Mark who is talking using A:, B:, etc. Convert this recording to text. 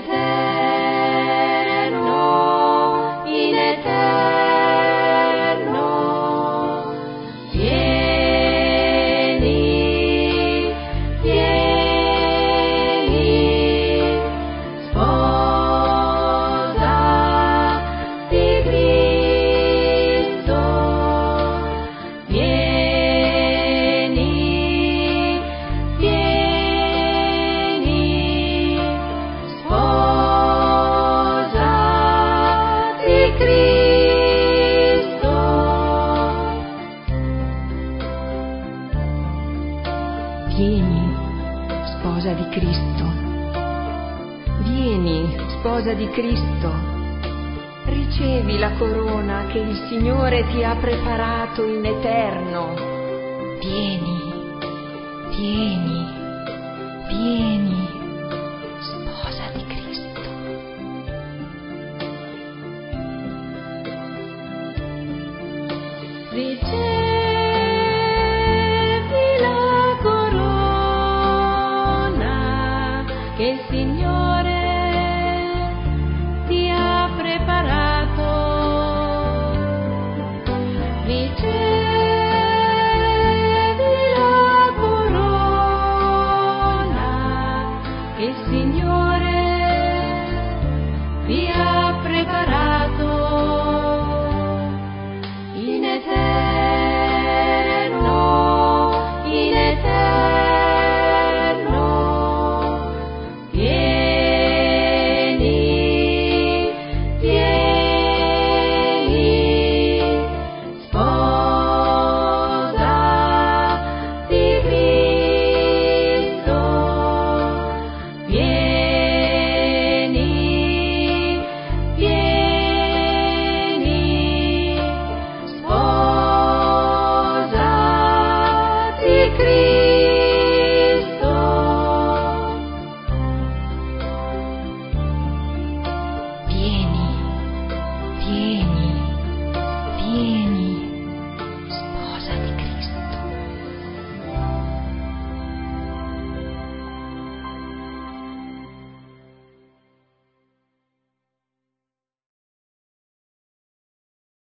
A: eterno, in eterno. Vieni, vieni, sposa di Cristo. Vieni, vieni, sposa di Cristo.
B: Vieni, sposa di Cristo. Vieni, sposa di Cristo. Ricevi la corona che il Signore ti ha preparato in eterno. Vieni, vieni, vieni, sposa di Cristo.
A: Ricevi